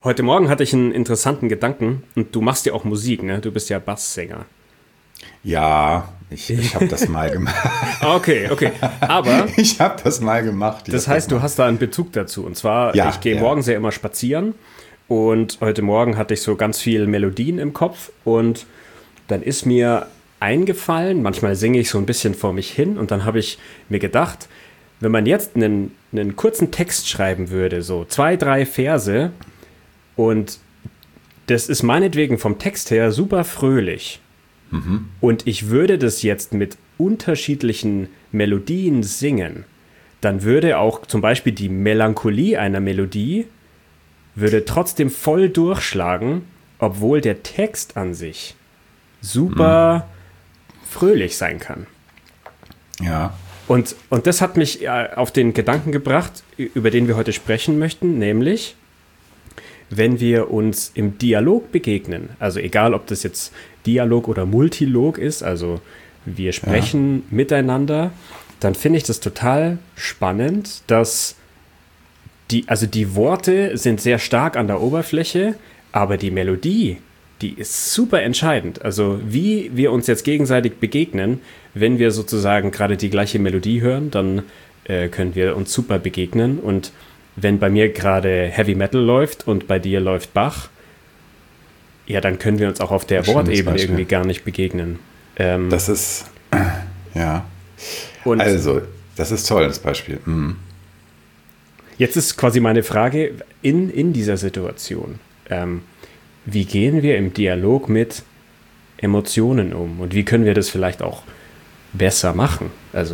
Heute Morgen hatte ich einen interessanten Gedanken und du machst ja auch Musik, ne? Du bist ja Basssänger. Ja, ich habe das mal gemacht. Okay, okay. Aber Ich habe das mal gemacht. das heißt, du hast da einen Bezug dazu. Und zwar, ich Ja, gehe ja. morgens ja immer spazieren und heute Morgen hatte ich so ganz viele Melodien im Kopf und dann ist mir eingefallen, manchmal singe ich so ein bisschen vor mich hin und dann habe ich mir gedacht, wenn man jetzt einen kurzen Text schreiben würde, so zwei, drei Verse und das ist meinetwegen vom Text her super fröhlich. Und ich würde das jetzt mit unterschiedlichen Melodien singen, dann würde auch zum Beispiel die Melancholie einer Melodie würde trotzdem voll durchschlagen, obwohl der Text an sich super fröhlich sein kann. Ja. Und das hat mich auf den Gedanken gebracht, über den wir heute sprechen möchten, nämlich wenn wir uns im Dialog begegnen, also egal ob das jetzt Dialog oder Multilog ist, also wir sprechen miteinander, dann finde ich das total spannend, dass die Worte sind sehr stark an der Oberfläche, aber die Melodie, die ist super entscheidend. Also wie wir uns jetzt gegenseitig begegnen, wenn wir sozusagen gerade die gleiche Melodie hören, dann können wir uns super begegnen und wenn bei mir gerade Heavy Metal läuft und bei dir läuft Bach, ja, dann können wir uns auch auf der Schönes Wortebene Beispiel. irgendwie gar nicht begegnen. Das ist, ja. Und Also, das ist toll, das Beispiel. Mhm. jetzt ist quasi meine Frage in dieser Situation. Wie gehen wir im Dialog mit Emotionen um? Und wie können wir das vielleicht auch besser machen? Also,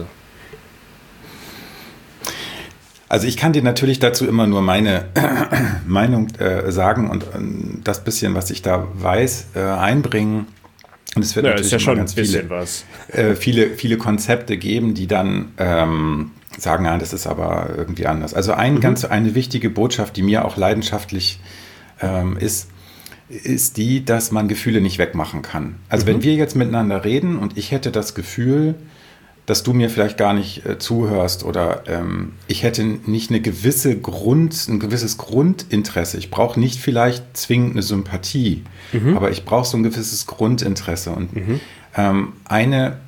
Also ich kann dir natürlich dazu immer nur meine Meinung sagen und das bisschen, was ich da weiß, einbringen. Und es wird ja, ist natürlich ja immer schon ein ganz bisschen was. viele Konzepte geben, die dann sagen, ja, das ist aber irgendwie anders. Also eine wichtige Botschaft, die mir auch leidenschaftlich ist die, dass man Gefühle nicht wegmachen kann. Also wenn wir jetzt miteinander reden und ich hätte das Gefühl, dass du mir vielleicht gar nicht zuhörst oder ich hätte nicht ein gewisses Grundinteresse. Ich brauche nicht vielleicht zwingend eine Sympathie, aber ich brauche so ein gewisses Grundinteresse. Und eine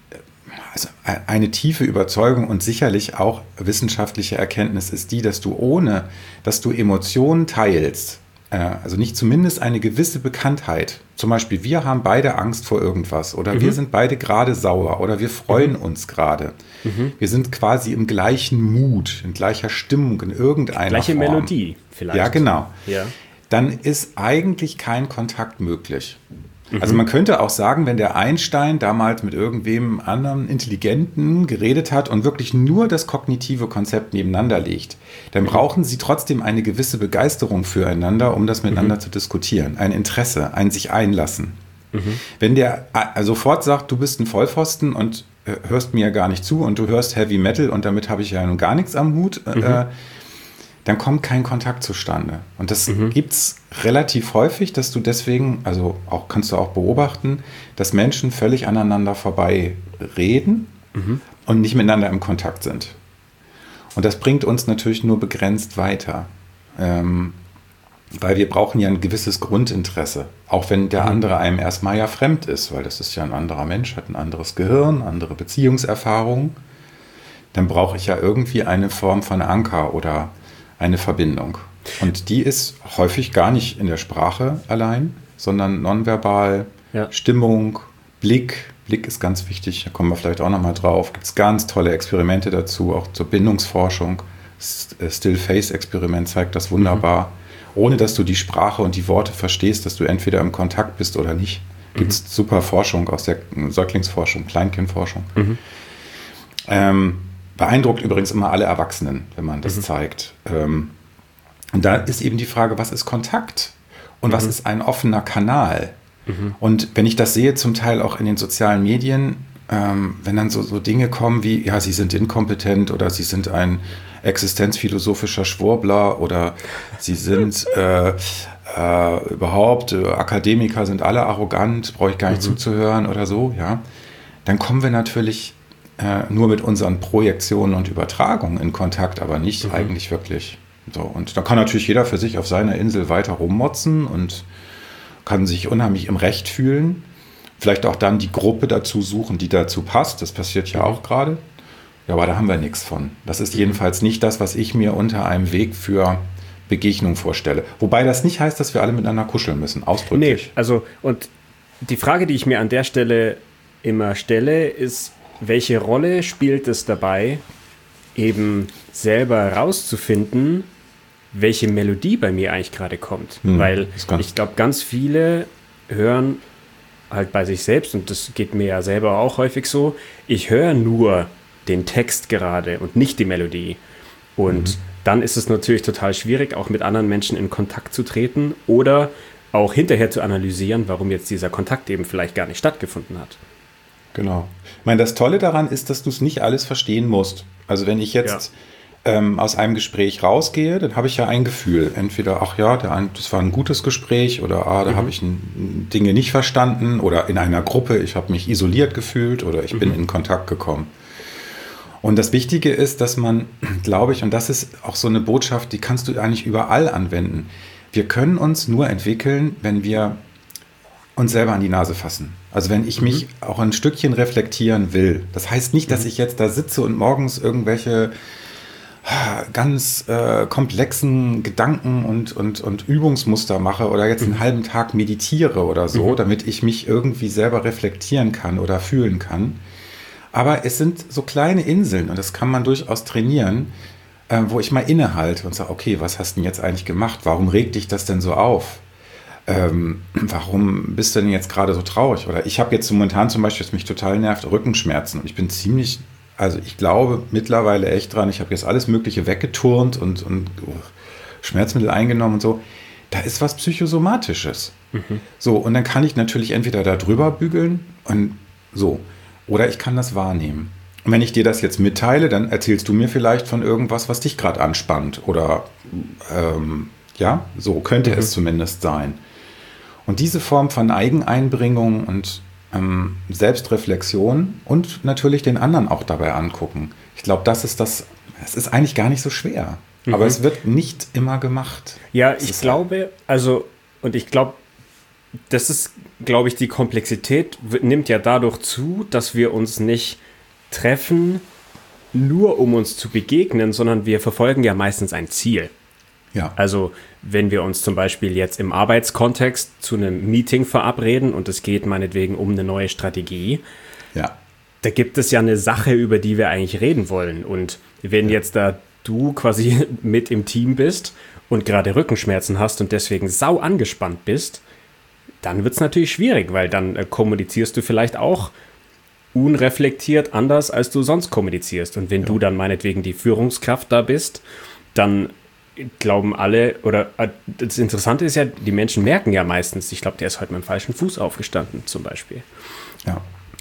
eine tiefe Überzeugung und sicherlich auch wissenschaftliche Erkenntnis ist die, dass du ohne, dass du Emotionen teilst, also nicht zumindest eine gewisse Bekanntheit, zum Beispiel wir haben beide Angst vor irgendwas oder wir sind beide gerade sauer oder wir freuen uns gerade. Wir sind quasi im gleichen Mut, in gleicher Stimmung, in irgendeiner Gleiche Form. Melodie vielleicht. Ja, genau. Ja. Dann ist eigentlich kein Kontakt möglich. Also man könnte auch sagen, wenn der Einstein damals mit irgendwem anderen Intelligenten geredet hat und wirklich nur das kognitive Konzept nebeneinander legt, dann brauchen sie trotzdem eine gewisse Begeisterung füreinander, um das miteinander zu diskutieren. Ein Interesse, ein sich einlassen. Wenn der sofort sagt, du bist ein Vollpfosten und hörst mir ja gar nicht zu und du hörst Heavy Metal und damit habe ich ja nun gar nichts am Hut, dann kommt kein Kontakt zustande. Und das gibt's relativ häufig, dass du deswegen, also auch kannst du auch beobachten, dass Menschen völlig aneinander vorbei reden und nicht miteinander im Kontakt sind. Und das bringt uns natürlich nur begrenzt weiter. Weil wir brauchen ja ein gewisses Grundinteresse. Auch wenn der andere einem erstmal ja fremd ist, weil das ist ja ein anderer Mensch, hat ein anderes Gehirn, andere Beziehungserfahrungen. Dann brauche ich ja irgendwie eine Form von Anker oder eine Verbindung. Und die ist häufig gar nicht in der Sprache allein, sondern nonverbal, Ja. Stimmung, Blick. Blick ist ganz wichtig, da kommen wir vielleicht auch nochmal drauf. Gibt es ganz tolle Experimente dazu, auch zur Bindungsforschung. Das Still-Face-Experiment zeigt das wunderbar. Ohne dass du die Sprache und die Worte verstehst, dass du entweder im Kontakt bist oder nicht. Gibt es super Forschung aus der Säuglingsforschung, Kleinkindforschung. Beeindruckt übrigens immer alle Erwachsenen, wenn man das zeigt. Und da ist eben die Frage, was ist Kontakt und was ist ein offener Kanal? Und wenn ich das sehe, zum Teil auch in den sozialen Medien, wenn dann so Dinge kommen wie, ja, sie sind inkompetent oder sie sind ein existenzphilosophischer Schwurbler oder sie sind Akademiker sind alle arrogant, brauche ich gar nicht zuzuhören oder so, ja, dann kommen wir natürlich nur mit unseren Projektionen und Übertragungen in Kontakt, aber nicht eigentlich wirklich. So, und da kann natürlich jeder für sich auf seiner Insel weiter rummotzen und kann sich unheimlich im Recht fühlen. Vielleicht auch dann die Gruppe dazu suchen, die dazu passt. Das passiert ja auch gerade. Ja, aber da haben wir nichts von. Das ist jedenfalls nicht das, was ich mir unter einem Weg für Begegnung vorstelle. Wobei das nicht heißt, dass wir alle miteinander kuscheln müssen, ausdrücklich. Nee, also und die Frage, die ich mir an der Stelle immer stelle, ist, welche Rolle spielt es dabei, eben selber rauszufinden, welche Melodie bei mir eigentlich gerade kommt. Weil ich glaube, ganz viele hören halt bei sich selbst, und das geht mir ja selber auch häufig so, ich höre nur den Text gerade und nicht die Melodie. Und dann ist es natürlich total schwierig, auch mit anderen Menschen in Kontakt zu treten oder auch hinterher zu analysieren, warum jetzt dieser Kontakt eben vielleicht gar nicht stattgefunden hat. Genau. Ich meine, das Tolle daran ist, dass du es nicht alles verstehen musst. Also wenn ich jetzt aus einem Gespräch rausgehe, dann habe ich ja ein Gefühl. Entweder, ach ja, das war ein gutes Gespräch oder da habe ich Dinge nicht verstanden oder in einer Gruppe, ich habe mich isoliert gefühlt oder ich bin in Kontakt gekommen. Und das Wichtige ist, dass man, glaube ich, und das ist auch so eine Botschaft, die kannst du eigentlich überall anwenden. Wir können uns nur entwickeln, wenn wir uns selber an die Nase fassen. Also wenn ich mich auch ein Stückchen reflektieren will. Das heißt nicht, dass ich jetzt da sitze und morgens irgendwelche ganz komplexen Gedanken und Übungsmuster mache oder jetzt einen halben Tag meditiere oder so, damit ich mich irgendwie selber reflektieren kann oder fühlen kann. Aber es sind so kleine Inseln und das kann man durchaus trainieren, wo ich mal innehalte und sage, okay, was hast du denn jetzt eigentlich gemacht? Warum regt dich das denn so auf? Warum bist du denn jetzt gerade so traurig? Oder ich habe jetzt momentan zum Beispiel, was mich total nervt, Rückenschmerzen. Und ich bin ziemlich, also ich glaube mittlerweile echt dran, ich habe jetzt alles Mögliche weggeturnt und Schmerzmittel eingenommen und so. Da ist was Psychosomatisches. So, und dann kann ich natürlich entweder da drüber bügeln und so. Oder ich kann das wahrnehmen. Und wenn ich dir das jetzt mitteile, dann erzählst du mir vielleicht von irgendwas, was dich gerade anspannt. Oder so könnte es zumindest sein. Und diese Form von Eigeneinbringung und Selbstreflexion und natürlich den anderen auch dabei angucken. Ich glaube, das ist eigentlich gar nicht so schwer. Aber es wird nicht immer gemacht. Ja, ich glaube, das ist, glaube ich, die Komplexität nimmt ja dadurch zu, dass wir uns nicht treffen, nur um uns zu begegnen, sondern wir verfolgen ja meistens ein Ziel. Ja. Also wenn wir uns zum Beispiel jetzt im Arbeitskontext zu einem Meeting verabreden und es geht meinetwegen um eine neue Strategie, da gibt es ja eine Sache, über die wir eigentlich reden wollen. Und wenn jetzt da du quasi mit im Team bist und gerade Rückenschmerzen hast und deswegen sau angespannt bist, dann wird es natürlich schwierig, weil dann kommunizierst du vielleicht auch unreflektiert anders, als du sonst kommunizierst. Und wenn du dann meinetwegen die Führungskraft da bist, dann glauben alle, oder das Interessante ist ja, die Menschen merken ja meistens, ich glaube, der ist heute mit dem falschen Fuß aufgestanden, zum Beispiel. Ja,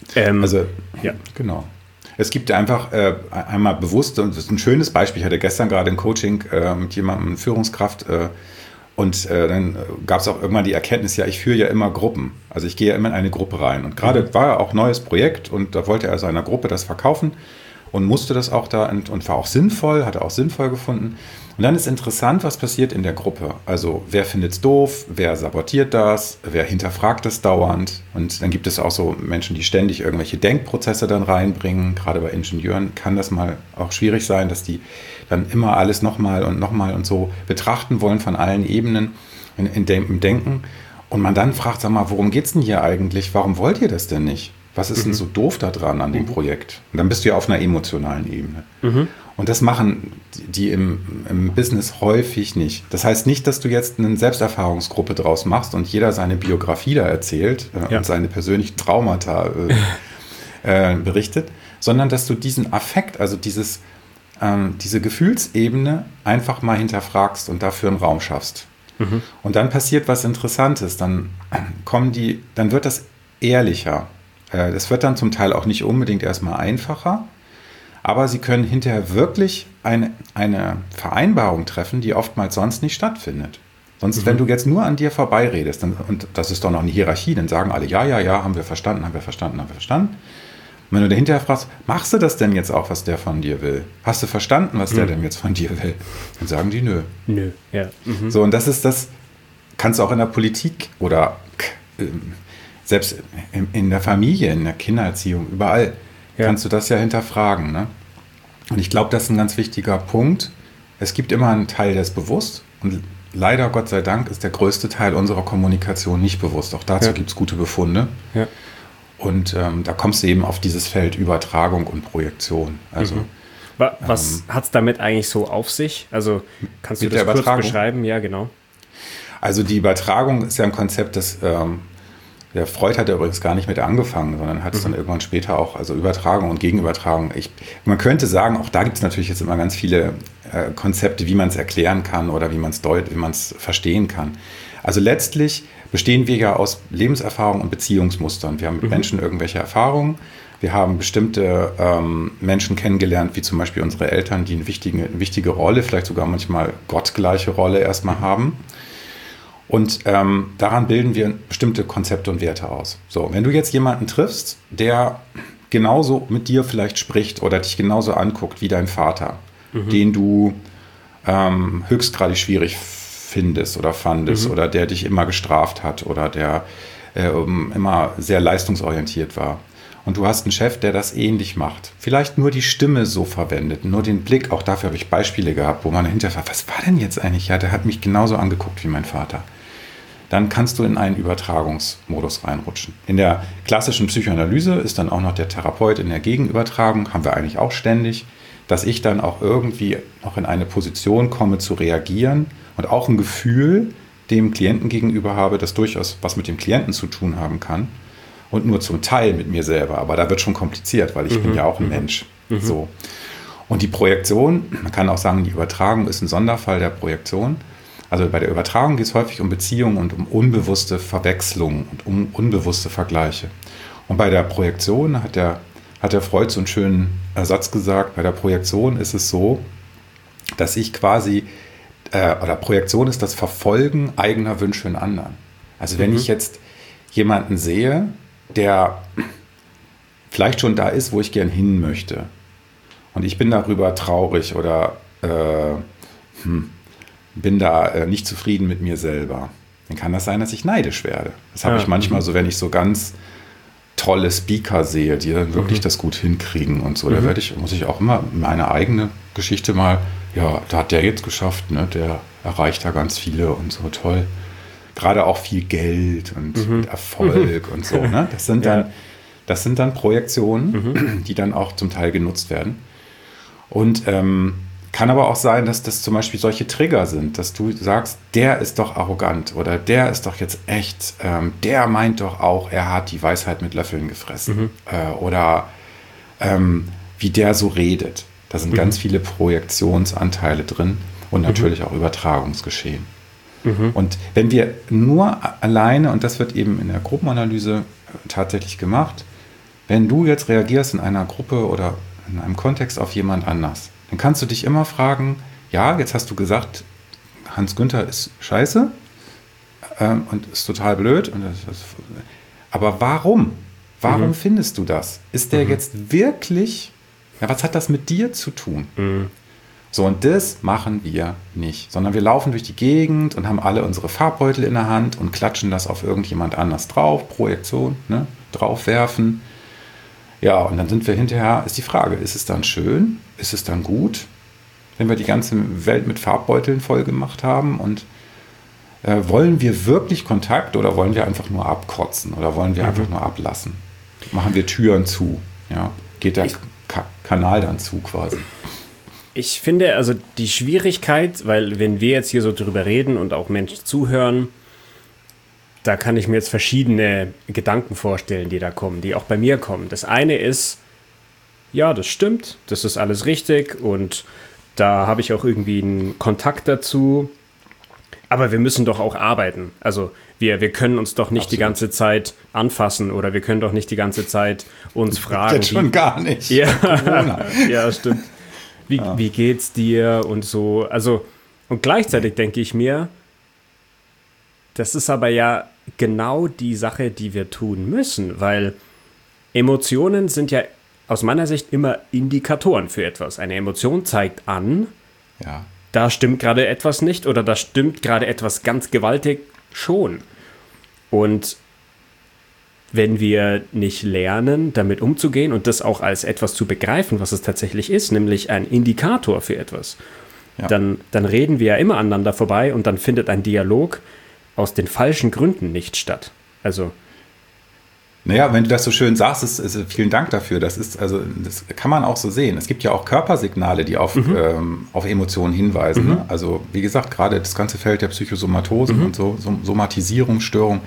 genau. Es gibt einfach einmal bewusst, und das ist ein schönes Beispiel, ich hatte gestern gerade ein Coaching mit jemandem, Führungskraft, und dann gab es auch irgendwann die Erkenntnis, ja, ich führe ja immer Gruppen. Also ich gehe ja immer in eine Gruppe rein. Und gerade war ja auch ein neues Projekt und da wollte er seiner Gruppe das verkaufen und musste das auch da und war auch sinnvoll, hat er auch sinnvoll gefunden. Und dann ist interessant, was passiert in der Gruppe. Also wer findet es doof, wer sabotiert das, wer hinterfragt es dauernd. Und dann gibt es auch so Menschen, die ständig irgendwelche Denkprozesse dann reinbringen. Gerade bei Ingenieuren kann das mal auch schwierig sein, dass die dann immer alles nochmal und so betrachten wollen von allen Ebenen im Denken. Und man dann fragt, sag mal, worum geht es denn hier eigentlich? Warum wollt ihr das denn nicht? Was ist denn so doof da dran an dem Projekt? Und dann bist du ja auf einer emotionalen Ebene. Und das machen die im Business häufig nicht. Das heißt nicht, dass du jetzt eine Selbsterfahrungsgruppe draus machst und jeder seine Biografie da erzählt und seine persönlichen Traumata berichtet, sondern dass du diesen Affekt, also diese Gefühlsebene einfach mal hinterfragst und dafür einen Raum schaffst. Und dann passiert was Interessantes. Dann wird das ehrlicher. Das wird dann zum Teil auch nicht unbedingt erstmal einfacher, aber sie können hinterher wirklich eine Vereinbarung treffen, die oftmals sonst nicht stattfindet. Sonst, wenn du jetzt nur an dir vorbeiredest, und das ist doch noch eine Hierarchie, dann sagen alle, ja, haben wir verstanden. wenn du dahinter fragst, machst du das denn jetzt auch, was der von dir will? Hast du verstanden, was der denn jetzt von dir will? Dann sagen die, nö. Nö, ja. Mhm. So, und das ist das, kannst du auch in der Politik oder selbst in der Familie, in der Kindererziehung, überall kannst du das ja hinterfragen. Ne? Und ich glaube, das ist ein ganz wichtiger Punkt. Es gibt immer einen Teil, der ist bewusst und leider, Gott sei Dank, ist der größte Teil unserer Kommunikation nicht bewusst. Auch dazu gibt es gute Befunde. Ja. Und da kommst du eben auf dieses Feld Übertragung und Projektion. Also, was hat es damit eigentlich so auf sich? Also kannst du das kurz beschreiben? Ja, genau. Also die Übertragung ist ja ein Konzept, das der Freud hat ja übrigens gar nicht mit angefangen, sondern hat es dann irgendwann später auch, also Übertragung und Gegenübertragung. Man könnte sagen, auch da gibt es natürlich jetzt immer ganz viele Konzepte, wie man es erklären kann oder wie man es verstehen kann. Also letztlich bestehen wir ja aus Lebenserfahrung und Beziehungsmustern. Wir haben mit Menschen irgendwelche Erfahrungen. Wir haben bestimmte Menschen kennengelernt, wie zum Beispiel unsere Eltern, die eine wichtige Rolle, vielleicht sogar manchmal gottgleiche Rolle erstmal haben. Und daran bilden wir bestimmte Konzepte und Werte aus. So, wenn du jetzt jemanden triffst, der genauso mit dir vielleicht spricht oder dich genauso anguckt wie dein Vater, den du höchstgradig schwierig findest oder fandest oder der dich immer gestraft hat oder der immer sehr leistungsorientiert war. Und du hast einen Chef, der das ähnlich macht. Vielleicht nur die Stimme so verwendet, nur den Blick. Auch dafür habe ich Beispiele gehabt, wo man hinterher fragt, was war denn jetzt eigentlich? Ja, der hat mich genauso angeguckt wie mein Vater. Dann kannst du in einen Übertragungsmodus reinrutschen. In der klassischen Psychoanalyse ist dann auch noch der Therapeut in der Gegenübertragung, haben wir eigentlich auch ständig, dass ich dann auch irgendwie noch in eine Position komme zu reagieren und auch ein Gefühl dem Klienten gegenüber habe, das durchaus was mit dem Klienten zu tun haben kann. Und nur zum Teil mit mir selber. Aber da wird schon kompliziert, weil ich bin ja auch ein Mensch. So. Und die Projektion, man kann auch sagen, die Übertragung ist ein Sonderfall der Projektion. Also bei der Übertragung geht es häufig um Beziehungen und um unbewusste Verwechslungen und um unbewusste Vergleiche. Und bei der Projektion hat der Freud so einen schönen Satz gesagt, bei der Projektion ist es so, dass ich quasi, oder Projektion ist das Verfolgen eigener Wünsche in anderen. Also wenn ich jetzt jemanden sehe, der vielleicht schon da ist, wo ich gern hin möchte. Und ich bin darüber traurig oder bin da nicht zufrieden mit mir selber. Dann kann das sein, dass ich neidisch werde. Das habe ich manchmal so, wenn ich so ganz tolle Speaker sehe, die dann wirklich das gut hinkriegen und so. Da muss ich auch immer meine eigene Geschichte mal, ja, da hat der jetzt geschafft, ne? Der erreicht da ganz viele und so toll. Gerade auch viel Geld und Erfolg und so. Ne? Das sind dann Projektionen, die dann auch zum Teil genutzt werden. Und kann aber auch sein, dass das zum Beispiel solche Trigger sind, dass du sagst, der ist doch arrogant oder der ist doch jetzt echt, der meint doch auch, er hat die Weisheit mit Löffeln gefressen. Oder wie der so redet. Da sind ganz viele Projektionsanteile drin und natürlich auch Übertragungsgeschehen. Und wenn wir nur alleine, und das wird eben in der Gruppenanalyse tatsächlich gemacht, wenn du jetzt reagierst in einer Gruppe oder in einem Kontext auf jemand anders, dann kannst du dich immer fragen, ja, jetzt hast du gesagt, Hans Günther ist scheiße und ist total blöd. Aber warum? Warum findest du das? Ist der jetzt wirklich, ja, was hat das mit dir zu tun? So, und das machen wir nicht, sondern wir laufen durch die Gegend und haben alle unsere Farbbeutel in der Hand und klatschen das auf irgendjemand anders drauf, Projektion, ne, draufwerfen. Ja, und dann sind wir hinterher, ist die Frage, ist es dann schön, ist es dann gut, wenn wir die ganze Welt mit Farbbeuteln voll gemacht haben und wollen wir wirklich Kontakt oder wollen wir einfach nur abkotzen oder wollen wir einfach nur ablassen? Machen wir Türen zu, ja, geht der Kanal dann zu quasi. Ich finde, also die Schwierigkeit, weil wenn wir jetzt hier so drüber reden und auch Menschen zuhören, da kann ich mir jetzt verschiedene Gedanken vorstellen, die da kommen, die auch bei mir kommen. Das eine ist, ja, das stimmt, das ist alles richtig und da habe ich auch irgendwie einen Kontakt dazu, aber wir müssen doch auch arbeiten. Also wir können uns doch nicht die ganze Zeit anfassen oder wir können doch nicht die ganze Zeit uns fragen. Jetzt schon gar nicht. Ja, ja, stimmt. Wie geht's dir und so. Also, und gleichzeitig denke ich mir, das ist aber ja genau die Sache, die wir tun müssen, weil Emotionen sind ja aus meiner Sicht immer Indikatoren für etwas. Eine Emotion zeigt an, da stimmt gerade etwas nicht oder da stimmt gerade etwas ganz gewaltig schon. Und wenn wir nicht lernen, damit umzugehen und das auch als etwas zu begreifen, was es tatsächlich ist, nämlich ein Indikator für etwas, dann reden wir ja immer aneinander vorbei und dann findet ein Dialog aus den falschen Gründen nicht statt. Also naja, wenn du das so schön sagst, vielen Dank dafür. Das kann man auch so sehen. Es gibt ja auch Körpersignale, die auf Emotionen hinweisen. Ne? Also wie gesagt, gerade das ganze Feld der Psychosomatosen und so Somatisierungsstörung.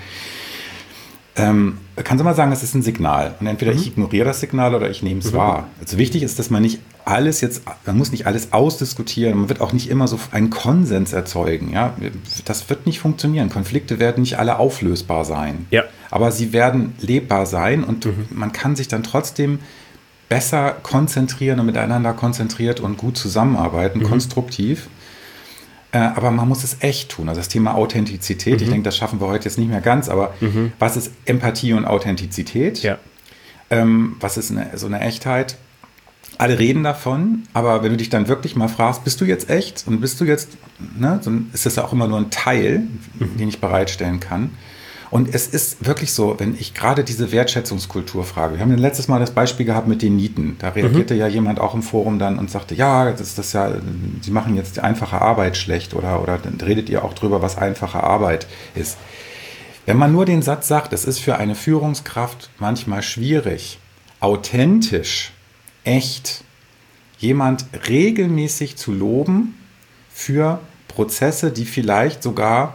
Kannst du mal sagen, das ist ein Signal. Und entweder ich ignoriere das Signal oder ich nehme es wahr. Also wichtig ist, dass man muss nicht alles ausdiskutieren. Man wird auch nicht immer so einen Konsens erzeugen. Ja? Das wird nicht funktionieren. Konflikte werden nicht alle auflösbar sein. Ja. Aber sie werden lebbar sein und man kann sich dann trotzdem besser konzentrieren und miteinander konzentriert und gut zusammenarbeiten, konstruktiv. Aber man muss es echt tun. Also das Thema Authentizität, ich denke, das schaffen wir heute jetzt nicht mehr ganz, aber was ist Empathie und Authentizität? Ja. Was ist so eine Echtheit? Alle reden davon, aber wenn du dich dann wirklich mal fragst, bist du jetzt echt und bist du jetzt, ne, dann ist das ja auch immer nur ein Teil, den ich bereitstellen kann. Und es ist wirklich so, wenn ich gerade diese Wertschätzungskultur frage, wir haben letztes Mal das Beispiel gehabt mit den Nieten, da reagierte ja jemand auch im Forum dann und sagte, ja, Sie machen jetzt die einfache Arbeit schlecht oder dann redet ihr auch drüber, was einfache Arbeit ist. Wenn man nur den Satz sagt, es ist für eine Führungskraft manchmal schwierig, authentisch, echt, jemand regelmäßig zu loben für Prozesse, die vielleicht sogar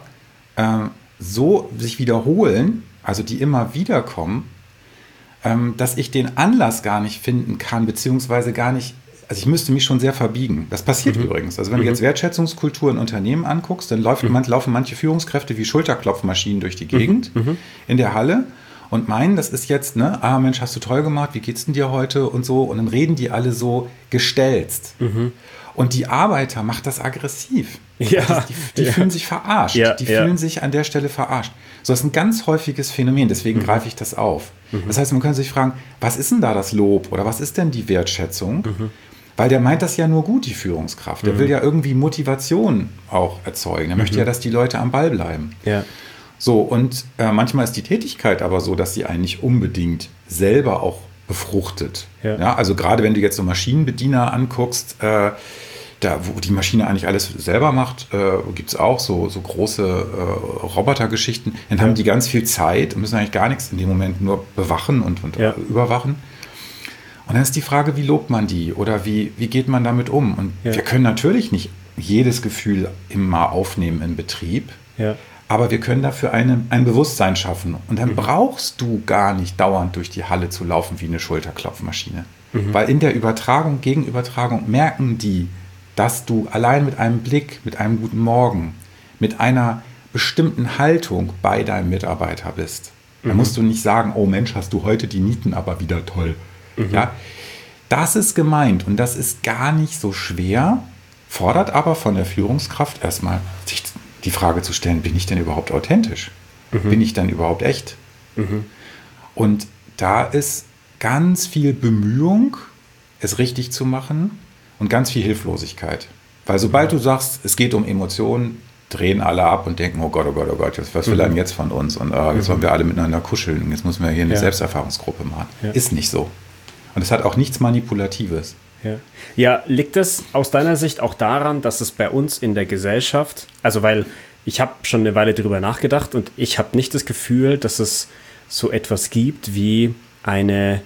so sich wiederholen, also die immer wieder kommen, dass ich den Anlass gar nicht finden kann, beziehungsweise gar nicht, also ich müsste mich schon sehr verbiegen. Das passiert übrigens. Also wenn du jetzt Wertschätzungskultur in Unternehmen anguckst, dann laufen manche Führungskräfte wie Schulterklopfmaschinen durch die Gegend in der Halle und meinen, das ist jetzt, ne, Mensch, hast du toll gemacht, wie geht's denn dir heute und so, und dann reden die alle so gestelzt. Und die Arbeiter macht das aggressiv. Ja, die fühlen sich verarscht. Die fühlen sich an der Stelle verarscht. So, das ist ein ganz häufiges Phänomen, deswegen greife ich das auf. Das heißt, man kann sich fragen, was ist denn da das Lob oder was ist denn die Wertschätzung? Weil der meint das ja nur gut, die Führungskraft. Der will ja irgendwie Motivation auch erzeugen. Er möchte ja, dass die Leute am Ball bleiben. Ja. So, und manchmal ist die Tätigkeit aber so, dass sie einen nicht unbedingt selber auch befruchtet. Ja, also gerade wenn du jetzt so Maschinenbediener anguckst, da, wo die Maschine eigentlich alles selber macht, gibt es auch so große Robotergeschichten. Dann haben die ganz viel Zeit und müssen eigentlich gar nichts in dem Moment nur bewachen und überwachen. Und dann ist die Frage, wie lobt man die oder wie geht man damit um? Und wir können natürlich nicht jedes Gefühl immer aufnehmen im Betrieb, aber wir können dafür ein Bewusstsein schaffen. Und dann brauchst du gar nicht dauernd durch die Halle zu laufen wie eine Schulterklopfmaschine. Weil in der Gegenübertragung merken die, dass du allein mit einem Blick, mit einem guten Morgen, mit einer bestimmten Haltung bei deinem Mitarbeiter bist. Da musst du nicht sagen, oh Mensch, hast du heute die Nieten aber wieder toll. Ja, das ist gemeint und das ist gar nicht so schwer, fordert aber von der Führungskraft erstmal sich die Frage zu stellen, bin ich denn überhaupt authentisch? Bin ich denn überhaupt echt? Und da ist ganz viel Bemühung, es richtig zu machen, und ganz viel Hilflosigkeit. Weil sobald du sagst, es geht um Emotionen, drehen alle ab und denken, oh Gott, was will er denn jetzt von uns? Und jetzt wollen wir alle miteinander kuscheln und jetzt müssen wir hier eine Selbsterfahrungsgruppe machen. Ist nicht so. Und es hat auch nichts Manipulatives. Ja, liegt es aus deiner Sicht auch daran, dass es bei uns in der Gesellschaft, also weil ich habe schon eine Weile darüber nachgedacht und ich habe nicht das Gefühl, dass es so etwas gibt wie eine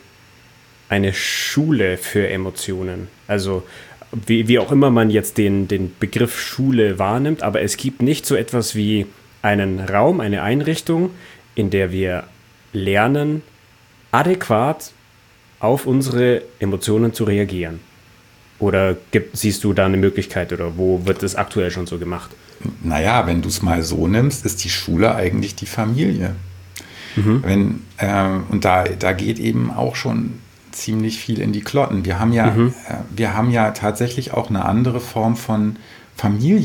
Schule für Emotionen. Also wie auch immer man jetzt den Begriff Schule wahrnimmt, aber es gibt nicht so etwas wie einen Raum, eine Einrichtung, in der wir lernen, adäquat auf unsere Emotionen zu reagieren. Oder siehst du da eine Möglichkeit oder wo wird das aktuell schon so gemacht? Naja, wenn du es mal so nimmst, ist die Schule eigentlich die Familie. Und da geht eben auch schon ziemlich viel in die Klotten. Wir haben ja tatsächlich auch eine andere Form von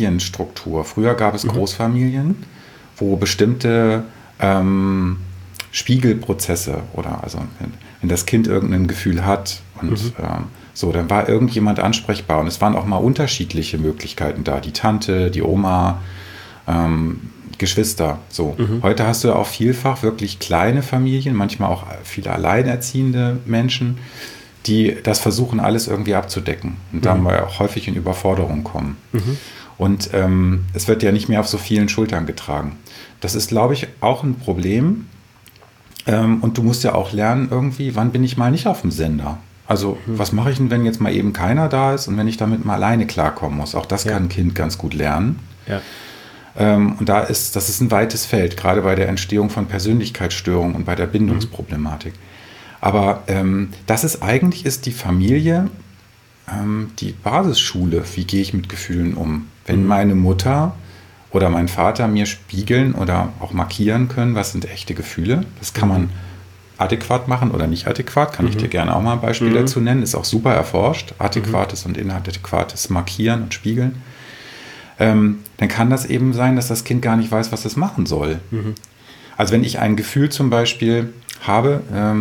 Familienstruktur. Früher gab es Großfamilien, wo bestimmte Spiegelprozesse oder also wenn das Kind irgendein Gefühl hat und so, dann war irgendjemand ansprechbar und es waren auch mal unterschiedliche Möglichkeiten da. Die Tante, die Oma, Geschwister. So. Heute hast du ja auch vielfach wirklich kleine Familien, manchmal auch viele alleinerziehende Menschen, die das versuchen, alles irgendwie abzudecken und dann mal auch häufig in Überforderung kommen. Und es wird ja nicht mehr auf so vielen Schultern getragen. Das ist, glaube ich, auch ein Problem. Und du musst ja auch lernen irgendwie, wann bin ich mal nicht auf dem Sender? Also was mache ich denn, wenn jetzt mal eben keiner da ist und wenn ich damit mal alleine klarkommen muss? Auch das kann ein Kind ganz gut lernen. Ja. Und das ist ein weites Feld, gerade bei der Entstehung von Persönlichkeitsstörungen und bei der Bindungsproblematik. Aber eigentlich ist die Familie die Basisschule. Wie gehe ich mit Gefühlen um? Wenn meine Mutter oder mein Vater mir spiegeln oder auch markieren können, was sind echte Gefühle, das kann man adäquat machen oder nicht adäquat, kann ich dir gerne auch mal ein Beispiel dazu nennen, ist auch super erforscht, adäquates und inadäquates Markieren und Spiegeln. Dann kann das eben sein, dass das Kind gar nicht weiß, was es machen soll. Also wenn ich ein Gefühl zum Beispiel habe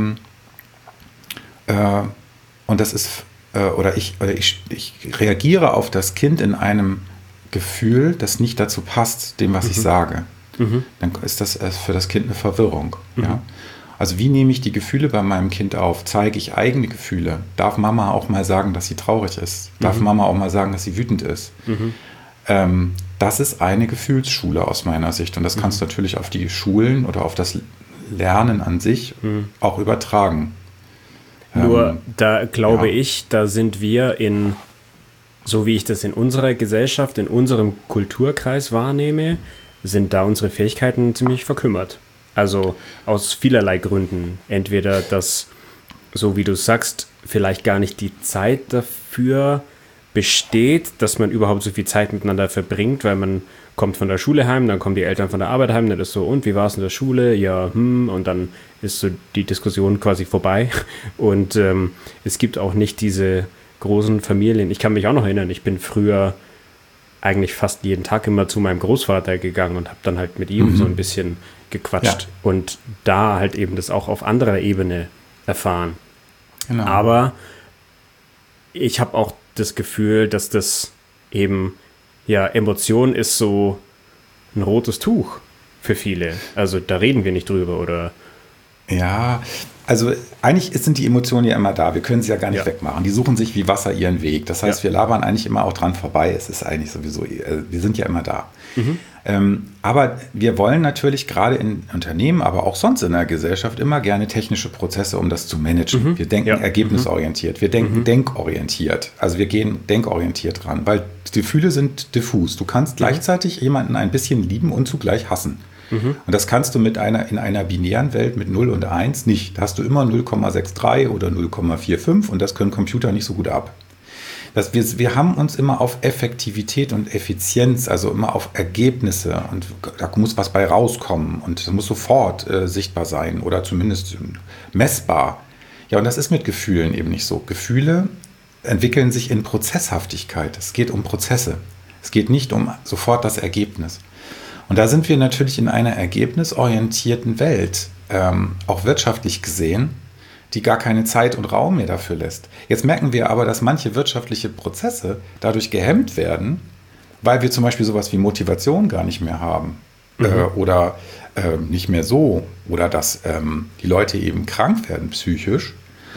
und das ist oder ich reagiere auf das Kind in einem Gefühl, das nicht dazu passt, dem, was ich sage, dann ist das für das Kind eine Verwirrung. Ja? Also wie nehme ich die Gefühle bei meinem Kind auf? Zeige ich eigene Gefühle? Darf Mama auch mal sagen, dass sie traurig ist? Darf Mama auch mal sagen, dass sie wütend ist? Das ist eine Gefühlsschule aus meiner Sicht. Und das kannst du natürlich auf die Schulen oder auf das Lernen an sich auch übertragen. Nur da glaube ich, da sind wir so wie ich das in unserer Gesellschaft, in unserem Kulturkreis wahrnehme, sind da unsere Fähigkeiten ziemlich verkümmert. Also aus vielerlei Gründen. Entweder, dass, so wie du sagst, vielleicht gar nicht die Zeit dafür besteht, dass man überhaupt so viel Zeit miteinander verbringt, weil man kommt von der Schule heim, dann kommen die Eltern von der Arbeit heim, dann ist so, und wie war es in der Schule? Ja, und dann ist so die Diskussion quasi vorbei. Und es gibt auch nicht diese großen Familien. Ich kann mich auch noch erinnern, ich bin früher eigentlich fast jeden Tag immer zu meinem Großvater gegangen und habe dann halt mit ihm so ein bisschen gequatscht und da halt eben das auch auf anderer Ebene erfahren. Genau. Aber ich habe auch das Gefühl, dass das eben, Emotion ist so ein rotes Tuch für viele. Also da reden wir nicht drüber, oder? Ja, also eigentlich sind die Emotionen ja immer da. Wir können sie ja gar nicht wegmachen. Die suchen sich wie Wasser ihren Weg. Das heißt, wir labern eigentlich immer auch dran vorbei. Es ist eigentlich sowieso, wir sind ja immer da. Aber wir wollen natürlich gerade in Unternehmen, aber auch sonst in der Gesellschaft immer gerne technische Prozesse, um das zu managen. Wir denken ergebnisorientiert, wir denken denkorientiert. Also wir gehen denkorientiert ran, weil Gefühle sind diffus. Du kannst gleichzeitig jemanden ein bisschen lieben und zugleich hassen. Und das kannst du in einer binären Welt mit 0 und 1 nicht. Da hast du immer 0,63 oder 0,45 und das können Computer nicht so gut ab. Wir haben uns immer auf Effektivität und Effizienz, also immer auf Ergebnisse, und da muss was bei rauskommen und das muss sofort sichtbar sein oder zumindest messbar. Ja, und das ist mit Gefühlen eben nicht so. Gefühle entwickeln sich in Prozesshaftigkeit. Es geht um Prozesse. Es geht nicht um sofort das Ergebnis. Und da sind wir natürlich in einer ergebnisorientierten Welt, auch wirtschaftlich gesehen, die gar keine Zeit und Raum mehr dafür lässt. Jetzt merken wir aber, dass manche wirtschaftliche Prozesse dadurch gehemmt werden, weil wir zum Beispiel sowas wie Motivation gar nicht mehr haben oder nicht mehr so, oder dass die Leute eben krank werden psychisch.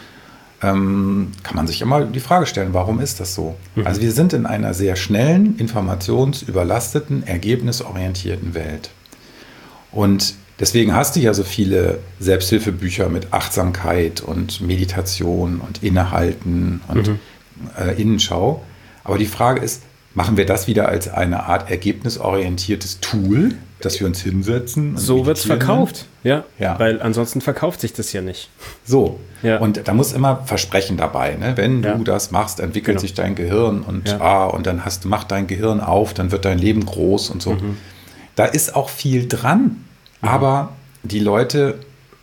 Kann man sich immer die Frage stellen, warum ist das so? Also wir sind in einer sehr schnellen, informationsüberlasteten, ergebnisorientierten Welt. Und deswegen hast du ja so viele Selbsthilfebücher mit Achtsamkeit und Meditation und Innehalten und Innenschau. Aber die Frage ist, machen wir das wieder als eine Art ergebnisorientiertes Tool, dass wir uns hinsetzen? Und so wird es verkauft, ja, weil ansonsten verkauft sich das ja nicht. So, und da muss immer Versprechen dabei. Ne? Wenn du das machst, entwickelt sich dein Gehirn und dann macht dein Gehirn auf, dann wird dein Leben groß und so. Da ist auch viel dran, aber die Leute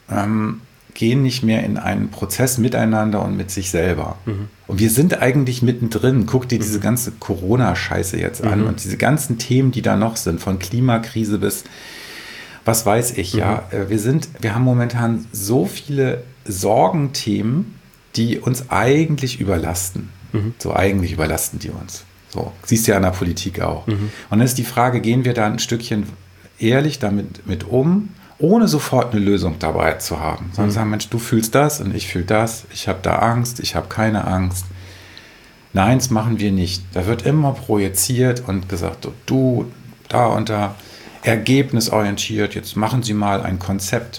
gehen nicht mehr in einen Prozess miteinander und mit sich selber. Und wir sind eigentlich mittendrin. Guck dir diese ganze Corona-Scheiße jetzt an und diese ganzen Themen, die da noch sind, von Klimakrise bis was weiß ich, ja. Wir haben momentan so viele Sorgenthemen, die uns eigentlich überlasten. So eigentlich überlasten die uns. So, siehst du ja an der Politik auch. Und dann ist die Frage, gehen wir da ein Stückchen ehrlich damit mit um, ohne sofort eine Lösung dabei zu haben. Sondern sagen, Mensch, du fühlst das und ich fühle das, ich habe da Angst, ich habe keine Angst. Nein, das machen wir nicht. Da wird immer projiziert und gesagt, du, da und da, ergebnisorientiert, jetzt machen Sie mal ein Konzept.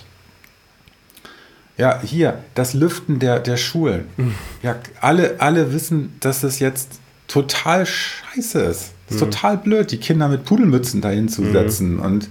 Ja, hier, das Lüften der Schulen. Ja, alle wissen, dass es jetzt total scheiße ist. Das ist total blöd, die Kinder mit Pudelmützen dahin zu setzen. Und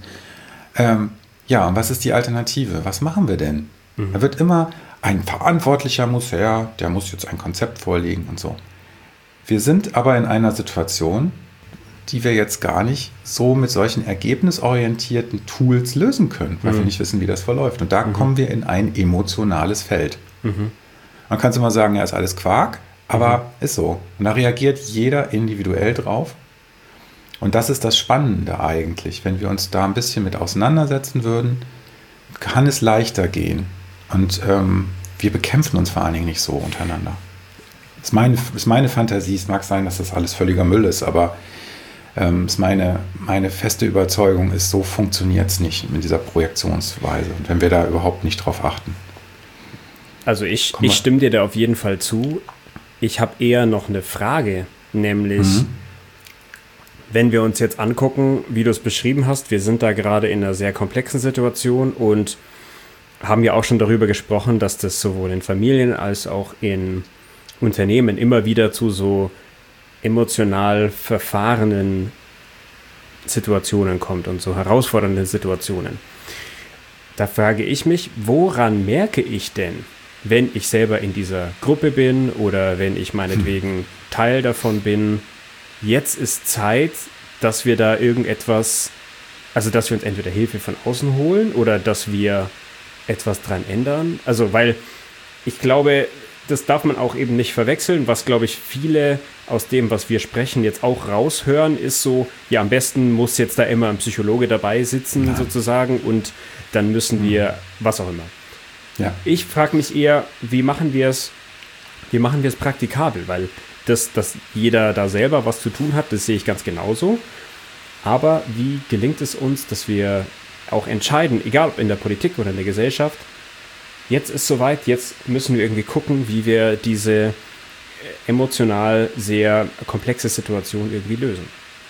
ja, und was ist die Alternative? Was machen wir denn? Da wird immer, ein Verantwortlicher muss her, der muss jetzt ein Konzept vorlegen und so. Wir sind aber in einer Situation, die wir jetzt gar nicht so mit solchen ergebnisorientierten Tools lösen können, weil wir nicht wissen, wie das verläuft. Und da kommen wir in ein emotionales Feld. Man kann immer sagen, ja, ist alles Quark, aber ist so. Und da reagiert jeder individuell drauf. Und das ist das Spannende eigentlich. Wenn wir uns da ein bisschen mit auseinandersetzen würden, kann es leichter gehen. Und wir bekämpfen uns vor allen Dingen nicht so untereinander. Das ist meine Fantasie. Es mag sein, dass das alles völliger Müll ist, aber ist meine feste Überzeugung ist, so funktioniert es nicht mit dieser Projektionsweise. Und wenn wir da überhaupt nicht drauf achten. Also ich stimme dir da auf jeden Fall zu. Ich habe eher noch eine Frage, nämlich, wenn wir uns jetzt angucken, wie du es beschrieben hast, wir sind da gerade in einer sehr komplexen Situation und haben ja auch schon darüber gesprochen, dass das sowohl in Familien als auch in Unternehmen immer wieder zu so emotional verfahrenen Situationen kommt und so herausfordernden Situationen. Da frage ich mich, woran merke ich denn, wenn ich selber in dieser Gruppe bin oder wenn ich meinetwegen Teil davon bin, jetzt ist Zeit, dass wir da irgendetwas, also dass wir uns entweder Hilfe von außen holen oder dass wir etwas dran ändern. Also weil ich glaube, das darf man auch eben nicht verwechseln. Was, glaube ich, viele aus dem, was wir sprechen, jetzt auch raushören, ist so, ja, am besten muss jetzt da immer ein Psychologe dabei sitzen, sozusagen, und dann müssen wir, was auch immer. Ja. Ich frage mich eher, wie machen wir es praktikabel? Weil dass jeder da selber was zu tun hat, das sehe ich ganz genauso. Aber wie gelingt es uns, dass wir auch entscheiden, egal ob in der Politik oder in der Gesellschaft, jetzt ist soweit, jetzt müssen wir irgendwie gucken, wie wir diese emotional sehr komplexe Situation irgendwie lösen.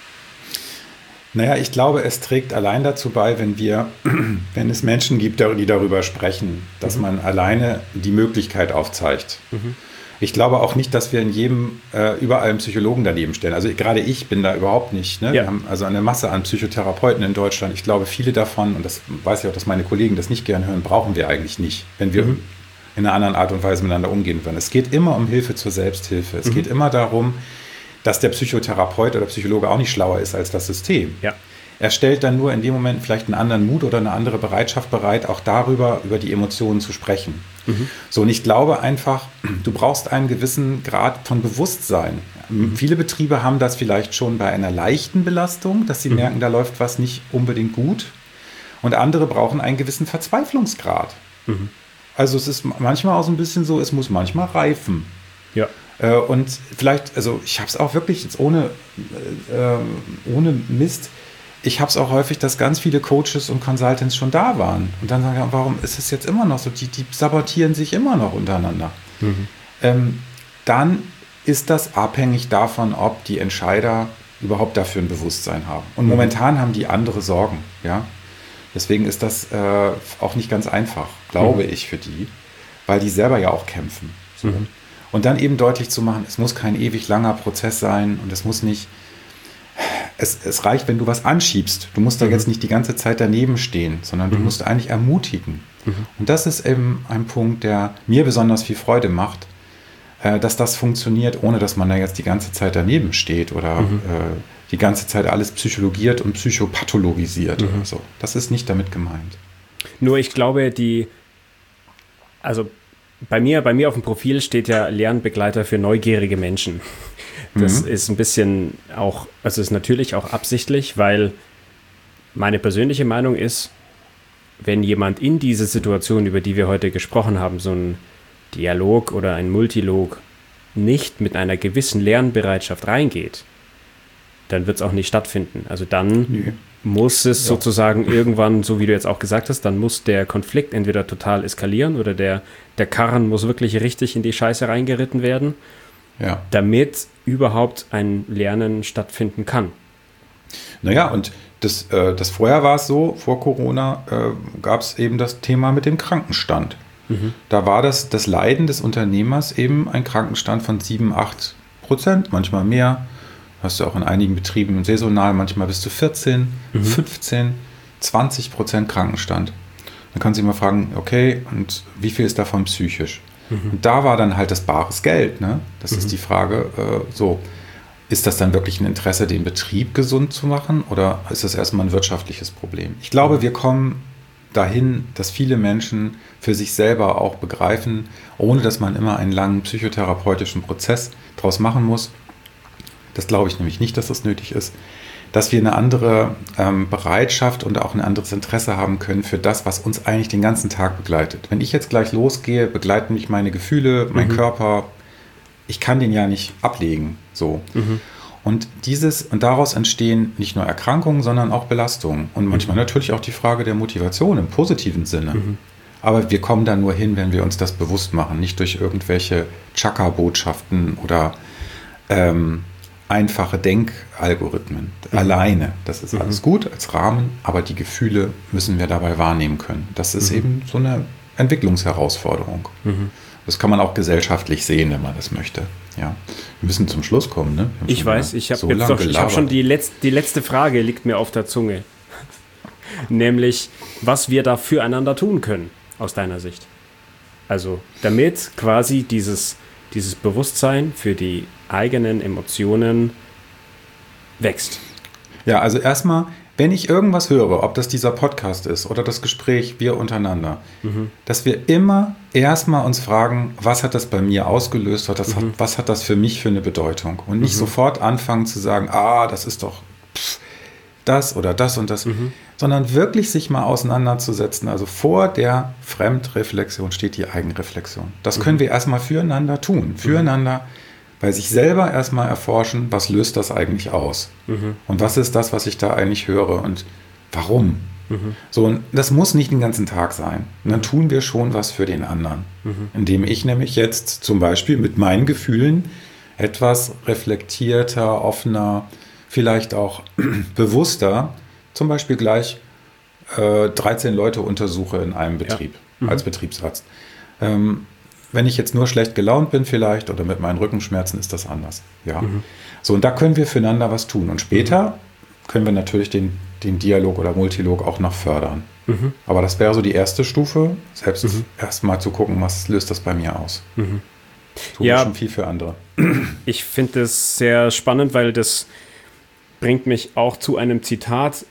Naja, ich glaube, es trägt allein dazu bei, wenn es Menschen gibt, die darüber sprechen, dass man alleine die Möglichkeit aufzeigt. Ich glaube auch nicht, dass wir in jedem überall einen Psychologen daneben stellen. Also gerade ich bin da überhaupt nicht. Ne? Ja. Wir haben also eine Masse an Psychotherapeuten in Deutschland. Ich glaube, viele davon, und das weiß ich auch, dass meine Kollegen das nicht gerne hören, brauchen wir eigentlich nicht, wenn wir in einer anderen Art und Weise miteinander umgehen wollen. Es geht immer um Hilfe zur Selbsthilfe. Es geht immer darum, dass der Psychotherapeut oder Psychologe auch nicht schlauer ist als das System. Ja. Er stellt dann nur in dem Moment vielleicht einen anderen Mut oder eine andere Bereitschaft bereit, auch über die Emotionen zu sprechen. So, und ich glaube einfach, du brauchst einen gewissen Grad von Bewusstsein. Viele Betriebe haben das vielleicht schon bei einer leichten Belastung, dass sie merken, da läuft was nicht unbedingt gut. Und andere brauchen einen gewissen Verzweiflungsgrad. Also es ist manchmal auch so ein bisschen so, es muss manchmal reifen. Ja. Und vielleicht, also ich habe es auch wirklich jetzt ohne Mist, ich habe es auch häufig, dass ganz viele Coaches und Consultants schon da waren. Und dann sagen, warum ist es jetzt immer noch so? Die sabotieren sich immer noch untereinander. Dann ist das abhängig davon, ob die Entscheider überhaupt dafür ein Bewusstsein haben. Und momentan haben die andere Sorgen. Ja? Deswegen ist das auch nicht ganz einfach, glaube ich, für die, weil die selber ja auch kämpfen. So. Und dann eben deutlich zu machen, es muss kein ewig langer Prozess sein und es muss nicht, es reicht, wenn du was anschiebst. Du musst da jetzt nicht die ganze Zeit daneben stehen, sondern du musst eigentlich ermutigen. Und das ist eben ein Punkt, der mir besonders viel Freude macht, dass das funktioniert, ohne dass man da jetzt die ganze Zeit daneben steht oder die ganze Zeit alles psychologiert und psychopathologisiert oder so. Das ist nicht damit gemeint. Nur ich glaube, also bei mir auf dem Profil steht ja Lernbegleiter für neugierige Menschen. Das ist ein bisschen auch, also ist natürlich auch absichtlich, weil meine persönliche Meinung ist, wenn jemand in diese Situation, über die wir heute gesprochen haben, so ein Dialog oder ein Multilog nicht mit einer gewissen Lernbereitschaft reingeht, dann wird es auch nicht stattfinden. Also dann muss es sozusagen irgendwann, so wie du jetzt auch gesagt hast, dann muss der Konflikt entweder total eskalieren oder der Karren muss wirklich richtig in die Scheiße reingeritten werden, damit überhaupt ein Lernen stattfinden kann. Naja, und das vorher war es so, vor Corona gab es eben das Thema mit dem Krankenstand. Da war das Leiden des Unternehmers eben ein Krankenstand von 7-8%, manchmal mehr. Hast du auch in einigen Betrieben saisonal, manchmal bis zu 14, 15, 20% Krankenstand. Dann kann sich mal fragen, okay, und wie viel ist davon psychisch? Und da war dann halt das bares Geld. Ne? Das ist die Frage, ist das dann wirklich ein Interesse, den Betrieb gesund zu machen oder ist das erstmal ein wirtschaftliches Problem? Ich glaube, wir kommen dahin, dass viele Menschen für sich selber auch begreifen, ohne dass man immer einen langen psychotherapeutischen Prozess draus machen muss. Das glaube ich nämlich nicht, dass das nötig ist, dass wir eine andere Bereitschaft und auch ein anderes Interesse haben können für das, was uns eigentlich den ganzen Tag begleitet. Wenn ich jetzt gleich losgehe, begleiten mich meine Gefühle, mein Körper. Ich kann den ja nicht ablegen. So. Und daraus entstehen nicht nur Erkrankungen, sondern auch Belastungen. Und manchmal natürlich auch die Frage der Motivation im positiven Sinne. Aber wir kommen da nur hin, wenn wir uns das bewusst machen, nicht durch irgendwelche Chakra-Botschaften oder einfache Denkalgorithmen. Alleine. Das ist alles gut als Rahmen, aber die Gefühle müssen wir dabei wahrnehmen können. Das ist eben so eine Entwicklungsherausforderung. Das kann man auch gesellschaftlich sehen, wenn man das möchte. Ja. Wir müssen zum Schluss kommen. Ne? Ich weiß, ich habe schon die letzte Frage liegt mir auf der Zunge. Nämlich, was wir da füreinander tun können, aus deiner Sicht. Also, damit quasi dieses Bewusstsein für die eigenen Emotionen wächst. Ja, also erstmal, wenn ich irgendwas höre, ob das dieser Podcast ist oder das Gespräch wir untereinander, dass wir immer erstmal uns fragen, was hat das bei mir ausgelöst, was hat das für mich für eine Bedeutung? Und nicht sofort anfangen zu sagen, das ist doch das oder das und das, sondern wirklich sich mal auseinanderzusetzen. Also vor der Fremdreflexion steht die Eigenreflexion. Das können wir erstmal füreinander tun. Füreinander bei sich selber erstmal erforschen, was löst das eigentlich aus? Und was ist das, was ich da eigentlich höre und warum? So, und das muss nicht den ganzen Tag sein. Und dann tun wir schon was für den anderen. Indem ich nämlich jetzt zum Beispiel mit meinen Gefühlen etwas reflektierter, offener, vielleicht auch bewusster, zum Beispiel gleich 13 Leute untersuche in einem Betrieb als Betriebsarzt. Wenn ich jetzt nur schlecht gelaunt bin vielleicht oder mit meinen Rückenschmerzen, ist das anders. Ja. So, und da können wir füreinander was tun. Und später können wir natürlich den Dialog oder Multilog auch noch fördern. Aber das wäre so die erste Stufe, selbst erst mal zu gucken, was löst das bei mir aus. Tun wir schon viel für andere. Ich finde das sehr spannend, weil das bringt mich auch zu einem Zitat.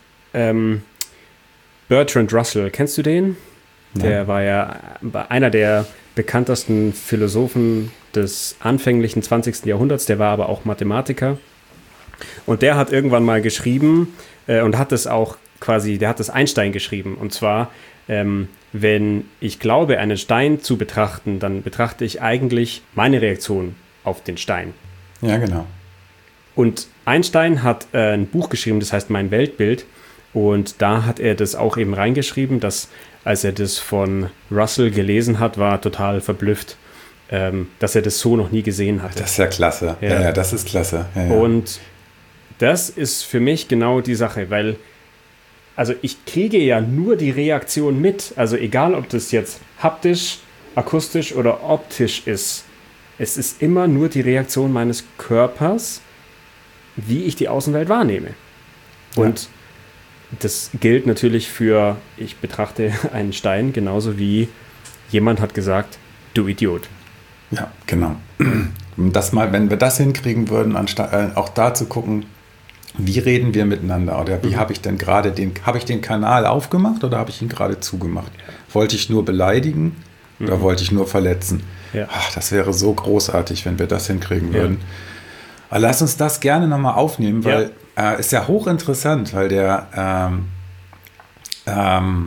Bertrand Russell, kennst du den? Ja. Der war ja einer der bekanntesten Philosophen des anfänglichen 20. Jahrhunderts, der war aber auch Mathematiker. Und der hat irgendwann mal geschrieben und hat das auch quasi, der hat das Einstein geschrieben. Und zwar, wenn ich glaube, einen Stein zu betrachten, dann betrachte ich eigentlich meine Reaktion auf den Stein. Ja, genau. Und Einstein hat ein Buch geschrieben, das heißt Mein Weltbild. Und da hat er das auch eben reingeschrieben, dass als er das von Russell gelesen hat, war total verblüfft, dass er das so noch nie gesehen hatte. Das ist ja klasse. Ja, das ist klasse. Ja. Und das ist für mich genau die Sache, weil also ich kriege ja nur die Reaktion mit, also egal ob das jetzt haptisch, akustisch oder optisch ist, es ist immer nur die Reaktion meines Körpers, wie ich die Außenwelt wahrnehme. Und das gilt natürlich für, ich betrachte einen Stein genauso wie jemand hat gesagt, du Idiot. Ja, genau. Das mal, wenn wir das hinkriegen würden, anstatt auch da zu gucken, wie reden wir miteinander oder wie habe ich denn gerade habe ich den Kanal aufgemacht oder habe ich ihn gerade zugemacht? Wollte ich nur beleidigen oder wollte ich nur verletzen? Ja. Ach, das wäre so großartig, wenn wir das hinkriegen würden. Aber lass uns das gerne nochmal aufnehmen, weil ist ja hochinteressant, weil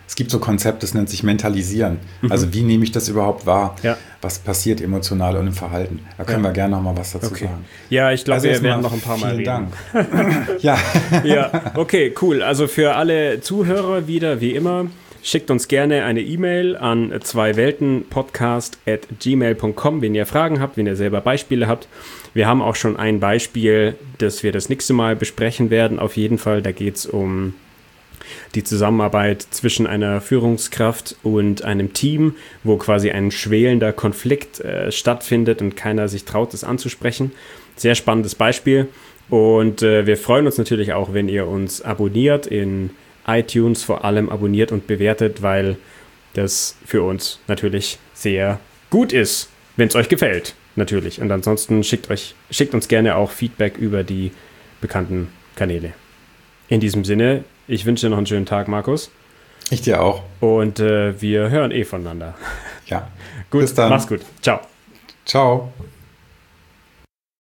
es gibt so Konzept, das nennt sich Mentalisieren. Also wie nehme ich das überhaupt wahr? Ja. Was passiert emotional und im Verhalten? Da können wir gerne noch mal was dazu sagen. Ja, ich glaube, Also wir werden noch ein paar Mal reden. Dank. Ja. Ja, okay, cool. Also für alle Zuhörer wieder, wie immer, schickt uns gerne eine E-Mail an zweiweltenpodcast@gmail.com, wenn ihr Fragen habt, wenn ihr selber Beispiele habt. Wir haben auch schon ein Beispiel, das wir das nächste Mal besprechen werden, auf jeden Fall. Da geht es um die Zusammenarbeit zwischen einer Führungskraft und einem Team, wo quasi ein schwelender Konflikt stattfindet und keiner sich traut, das anzusprechen. Sehr spannendes Beispiel. Und wir freuen uns natürlich auch, wenn ihr uns abonniert, in iTunes vor allem abonniert und bewertet, weil das für uns natürlich sehr gut ist, wenn es euch gefällt, natürlich. Und ansonsten schickt uns gerne auch Feedback über die bekannten Kanäle. In diesem Sinne, ich wünsche dir noch einen schönen Tag, Markus. Ich dir auch. Und wir hören voneinander. Ja. Gut, bis dann. Mach's gut. Ciao. Ciao.